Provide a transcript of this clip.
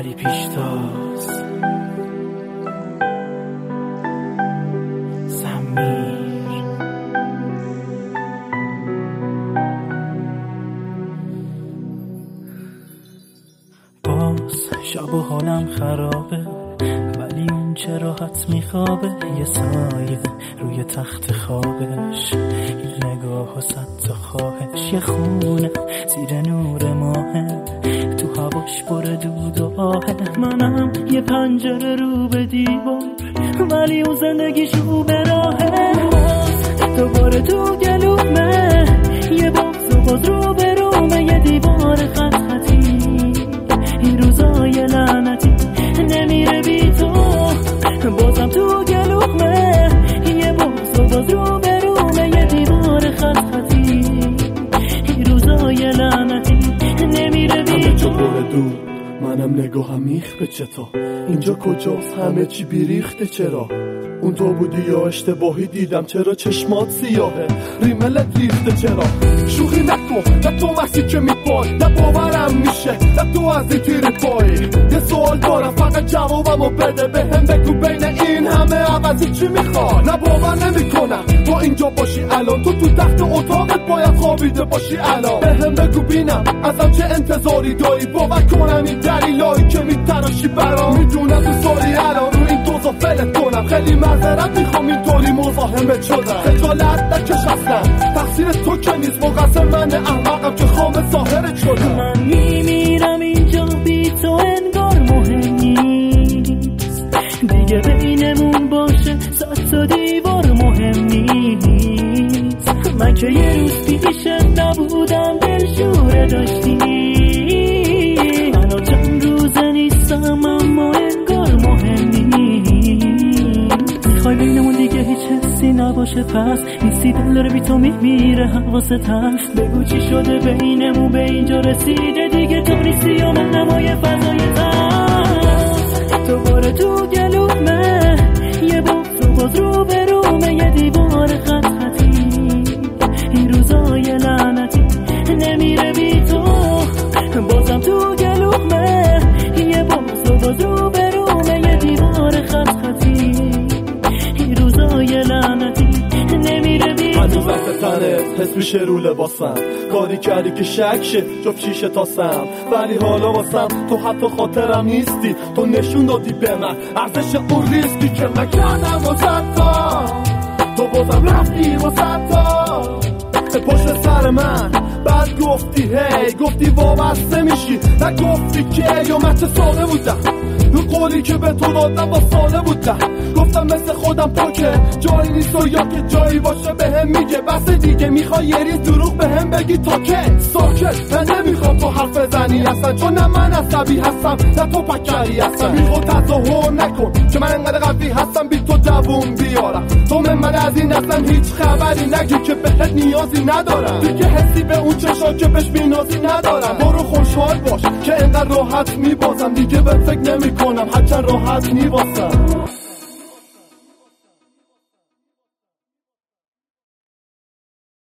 ولی پیشتاز سمیر. باز شب و حالم خرابه، ولی اون چه راحت میخوابه. یه سایه روی تخت خوابش، یه نگاه و صد تا خواهش. یه خونه زیر نور ماهه، تو هواش پر دود و آهه. منم یه پنجره رو به دیوار، ولی اون زندگیش رو به راهه. دوباره تو گلومه، یه بغض و باز رو به رومه. یه دیوار خط خطی، این روزای لعنتی نمیره بی تو. بازم تو گلومه، یه بغض و باز رو به رومه. یه دیوار خط خطی، این روزای لعنتی نمیره بی تو. منم نگاهم میخ چطور اینجا کجاست؟ همه چی بیریخته. چرا اون تو بودی یا اشتباهی دیدم؟ چرا چشمات سیاهه ریملت ریخته؟ چرا شوخی نکن، نه تو وقتی که میپای، نه باورم میشه، نه تو از این تیر پایی. یه سوال دارم فقط جوابمو بده، بهم بگو بین این همه عوضی چی میخوای؟ نه باور نمیکنم تو اینجا باشی الان، تو تخت اتاقت باید خوابیده باشی الان. بهم بگو بینم ازم چه انتظاری داری، باور کنم این دلیلایی که میتراشی برام. میدونم دوستاری الان رو این دوزا فلت کنم، خیلی معذرت میخوام اینطوری مزاحمت شدم. خجالت نکش اصلا، تقصیر تو که نیست، مقصر من احمقم که خام ظاهرت شدم. من میمیرم اینجا بی تو انگار مهم نیست دیگه، بینمون باشه صد تا دیوار مهم نیست. من که یه روز پیشت نبودم دلشوره داشتی، الان چند روزه نیستم اما انگار مهم نیست. میخوای بینمون دیگه هیچ حسی نباشه، پس نیستی دل داره بی تو میمیره حواست هست. بگو چی شده بینمون به اینجا رسیده، دیگه تو نیستی یا من نمای فضای تست. دوباره تو گلومه، یه بغض و باز رو به رومه. یه دیوار خط خطی، این روزای لعنتی نمیره بی تو. بازم تو گلومه، یه بغض و باز رو به رومه. یه دیوار خط خطی، این روزای لعنتی نمیره بی تو. هنوز وقت تنت حس میشه رو لباسم، کاری کردی که شک شه جفت شیشه تاسم. ولی حالا واسم تو حتی خاطرم نیستی، تو نشون دادی به من ارزش اون ریسکی که من کردم واسه تو بازم رفتی واسه پشت سر من. بعد گفتی هی، گفتی وابسته میشی، نگفتی که یا من چه ساله بودم. رو قولی که به تو دادم با ساله بودم، گفتم مثل خودم پاکه جایی نیست و یا که جایی باشه بهم میگه بس دیگه. میخوای یه ریز دروغ بهم بگی تا که ساکت. من نمیخوام تو حرف زنی اصلا، چون نه من عصبی هستم نه تو پکری هستم. میخواد تظاهر نکن که من انقدر قوی هستم بی تو جوون بیارم. تو من از این اصلا هیچ خبری نگی که بهت نیازی ندارم، دیگه حسی به اون چشا که بهش بینازی ندارم. برو خوشحال باش که انقدر راحت میبازم، دیگه به فکر نمی کنم هرچند راحت میبازم.